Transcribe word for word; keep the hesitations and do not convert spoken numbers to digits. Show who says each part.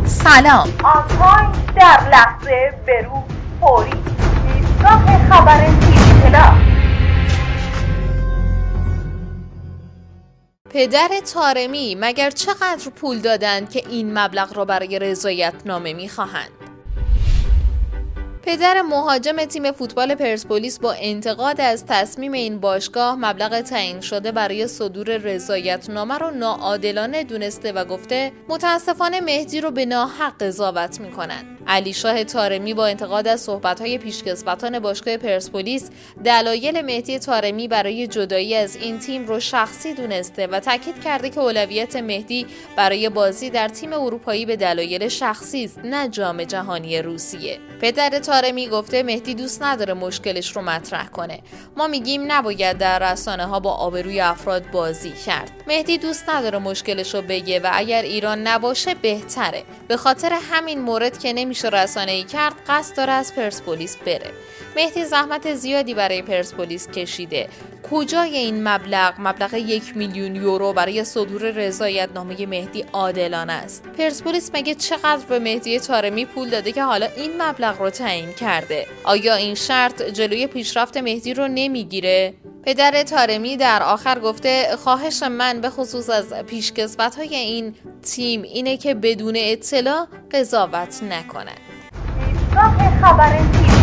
Speaker 1: سلام.
Speaker 2: آنتاین در لحظه برو فوری ایستگاه خبر تیوی پلاس.
Speaker 1: پدر طارمی مگر چقدر پول دادند که این مبلغ را برای رضایت نامه می‌خواهند؟ پدر مهاجم تیم فوتبال پرسپولیس با انتقاد از تصمیم این باشگاه مبلغ تعیین شده برای صدور رضایت‌نامه را ناعادلانه دونسته و گفته متاسفانه مهدی رو به ناحق قضاوت می‌کنند. علی شاه طارمی با انتقاد از صحبت‌های پیشکسوتان باشگاه پرسپولیس دلایل مهدی طارمی برای جدایی از این تیم رو شخصی دونسته و تاکید کرده که اولویت مهدی برای بازی در تیم اروپایی به دلایل شخصی است، نه جام جهانی روسیه. پدر طارمی گفته مهدی دوست نداره مشکلش رو مطرح کنه. ما میگیم نباید در رسانه ها با آبروی افراد بازی کرد. مهدی دوست نداره مشکلش رو بگه و اگر ایران نباشه بهتره. به خاطر همین مورد که نمیشه رسانه‌ای کرد قصد داره از پرسپولیس بره. مهدی زحمت زیادی برای پرسپولیس کشیده. کجای این مبلغ مبلغ یک میلیون یورو برای صدور رضایت نامه مهدی عادلانه است؟ پرسپولیس مگه چقدر به مهدی طارمی پول داده که حالا این مبلغ رو تعیین کرده؟ آیا این شرط جلوی پیشرفت مهدی رو نمیگیره؟ پدر طارمی در آخر گفته خواهش من به خصوص از پیشکسوت‌های این تیم اینه که بدون اطلاع قضاوت نکنند.
Speaker 2: ایستگاه خبر تیوی